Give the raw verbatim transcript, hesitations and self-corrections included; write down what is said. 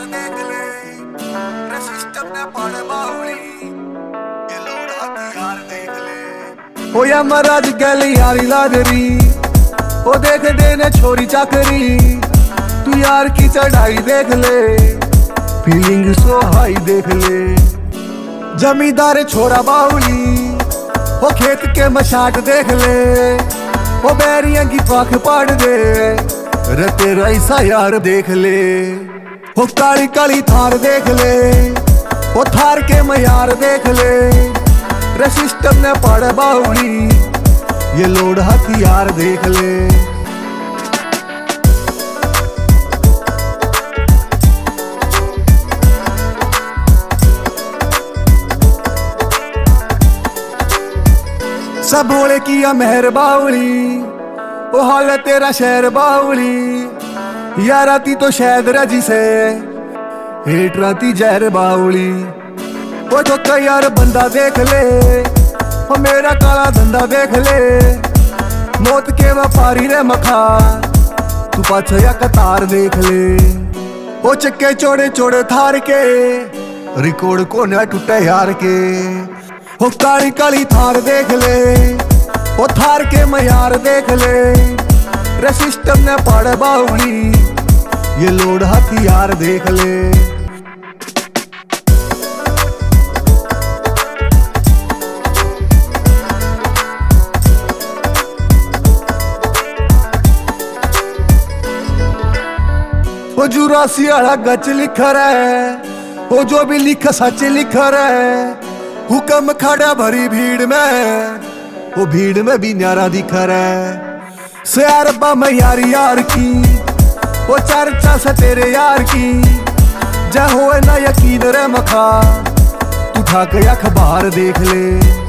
देख ले, रे सिस्टम ने पाड़ बावली, ये लोड हथियार देख ले। ओ या महाराज गल यारी लादरी, ओ देख देने छोरी चाकरी, तू यार की चढ़ाई देख ले, फीलिंग सो हाई देख ले। जमींदार छोरा बावली, ओ खेत के मशाट देख ले, ओ बैरियां की पाख पाड़ दे, रे तेरा ऐसा यार देख ले। ओ काली काली थार देख ले, ओ थार के मयार देख ले, रे सिस्टम ने पाड़ बावली, ये लोड हथियार देख ले। सब बोले किया मेहर बावली, ओ हाल तेरा शहर बावली, यार आती तो शायद रजी से हेट राती जहर बावली। ओ जो यार बंदा देख ले, ओ मेरा काला धंधा देख ले, मौत के व्यापारी रे मखा, तू पाछे या कतार देख ले। ओ चक्के चौड़े चौड़े थार के, रिकॉर्ड को न टूटे यार के। ओ काली काली थार देख ले, ओ थार के मयार देख ले, रे सिस्टम ने पाड़ बावली, ये लोड हथियार देख ले। ओ जुरासी वाला गच लिख रहा है, ओ जो भी लिख सच लिख रहा है। हुक्म खड़ा भरी भीड़ में, वो भीड़ में भी न्यारा दिख रहा है। सयारबा में यारी यार की, वो चर्चा से तेरे यार की, जा होए ना यकीन रे मखा, तू उठा के अखबार देख ले।